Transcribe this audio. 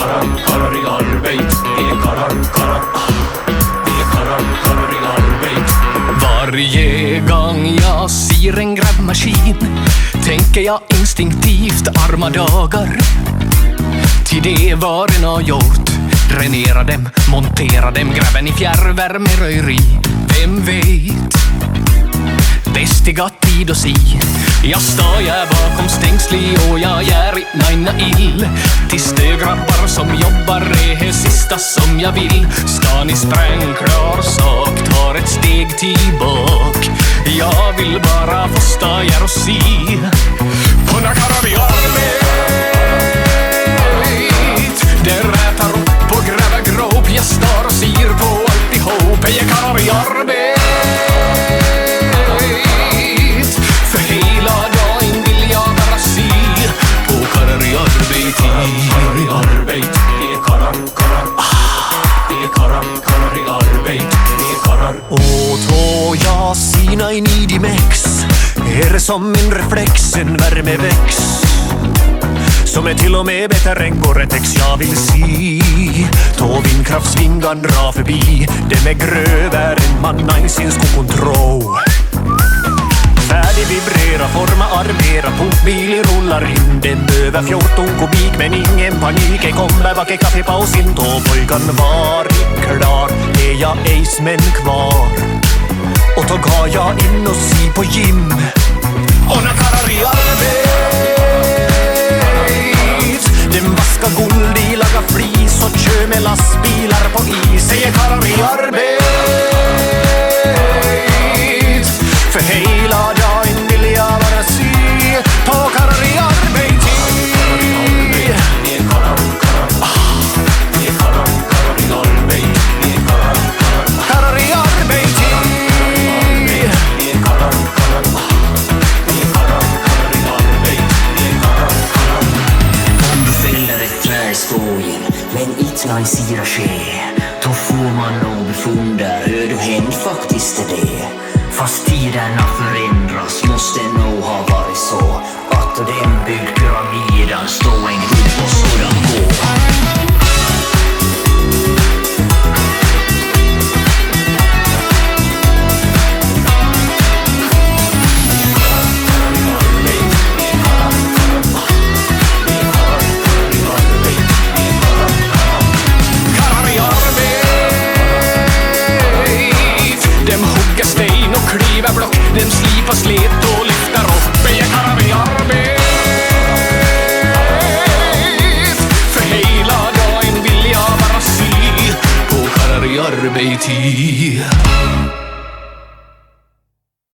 karrar i arbete. Vi är karrar. Vi är karrar i arbete. Varje gång jag ser en grävmaskin tänker jag instinktivt arma dagar. Till det var den har gjort. Dränera dem, montera dem, gräven i fjärrvärme, röjeri. Vem vet? Bäst i gott tid och si. Jag står jag bakom stängsli och jag gör naina ill. Tills det grabbar som jobbar är det sista som jag vill. Ska ni sprängklar sak, tar ett steg tillbak. Jag vill bara få stöja och si. På när karrar vi arbet. Det rätar upp och gräver grop. Jag står och ser på alltihop. Jag karrar i arbet. För hela dagen vill jag bara se på karrar i arbet. Karrar i arbet. Det är karrar. Det är karrar i arbet. Det är karrar. Och då jag sina i Nidimex är det som en reflex, en värmeväx som är till och med bättre än Gore-Tex. Jag vill se då vindkraftsvingan dra förbi. Den är grövre än man någonsin skulle kontroll. Färdig vibrera, forma, armera, pumpbil rullar in. Den över 14 kubik men ingen panik. Jag kommer bak i kaffepausin då pojkan var klar. Är jag ejs men kvar. Och då går jag in och si på gym. Och när karrar i arbet. Den vaskar guld i, lagar flis och kör med lastbilar på is. Säger karrar i arbet. För hela dagen vill jag bara se på karrar i arbet. Karrar i arbet. Om du fäller ett trä i skogen men inte någon sira ske, då får man nog befunda hur du hänt faktiskt är det. Fast tiderna förändras måste nog ha varit så att den byggd pyramiden står en grupp och sådan gå. Den slipar slet och lyfter upp. Jag karrar i arbet. För hela dagen vill jag bara se på karrar i arbet.